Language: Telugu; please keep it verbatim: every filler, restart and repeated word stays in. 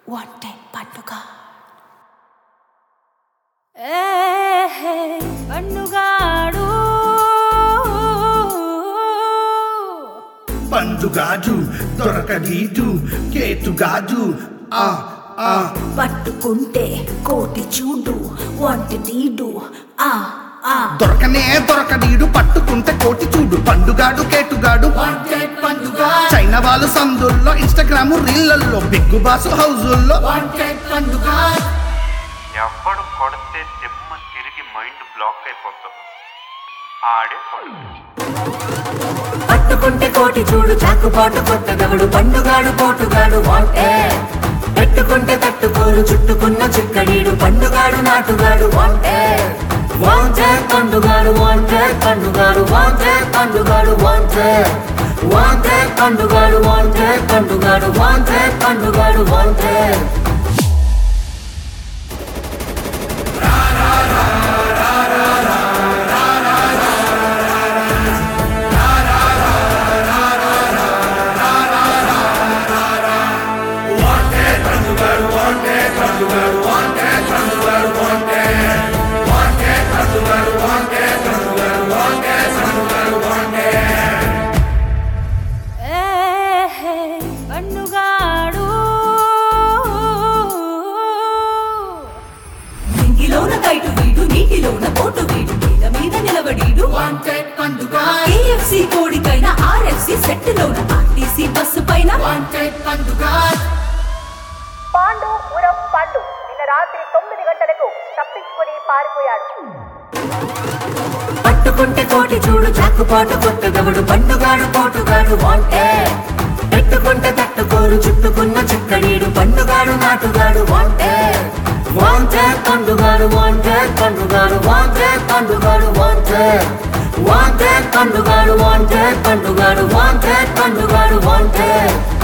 wanted పండుగ పండుగాడు పండుగాడు దొరకనీడు కేటుగాడు ఆ ఆ పట్టుకుంటే కోటి చూడు వంటి నీడు ఆ ఆ దొరకనే దొరకనీడు పట్టుకుంటే కోటి చూడు పండుగాడు కేటుగాడు చైనా వాళ్ళు సందుల్లో ఇన్స్టాగ్రామ్ రీళ్లలో బిగ్గు బాసు హౌజుల్లో ఎవడు కొడితే దిమ్మ తిరిగి మైండ్ బ్లాక్ అయిపోతుంది ఆడే పట్టుకుంటే కోటి చూడు చాకుపాటు కొట్టగవడు పండుగాడు పోటుగాడు వాంటే పెట్టుకుంటే తట్టుకోరు చుట్టుకున్న చిక్కడీడు పండుగాడు నాటుగాడు వాంటే వాంటే పండుగాడు వాంటే పండుగాడు వాంటే పండుగాడు వాంటే వాంటే పండుగాడు వాంటే పండుగాడు వాంటే పండుగాడు వాంటే కైటు వీడు నీటిలోన పోటు వీడు మీద మీద నిలబడీడు వాంటెడ్ పండుగ కేఎఫ్సి కోడికైనా ఆర్ఎఫ్సి సెట్ లోన ఆర్టీసీ బస్సు పైన వాంటెడ్ పండుగ పాండు ఉరఫ్ పండు నిన్న రాత్రి తొమ్మిది గంటలకు తప్పించుకుని పారిపోయాడు. పట్టుకుంటే కోటి చూడు చాకుపాటు కొట్టగవడు పండుగాడు పోటుగాడు వాంటే పెట్టుకుంటే తట్టుకోరు చుట్టుకున్న చిక్కడీడు పండుగాడు నాటుగాడు వాంటే వాంటే పండుగాడు వాంటే పండుగాడు వాంటే పండుగాడు వాంటే వాంటే పండుగాడు వాంటే పండుగాడు వాంటే పండుగాడు వాంటే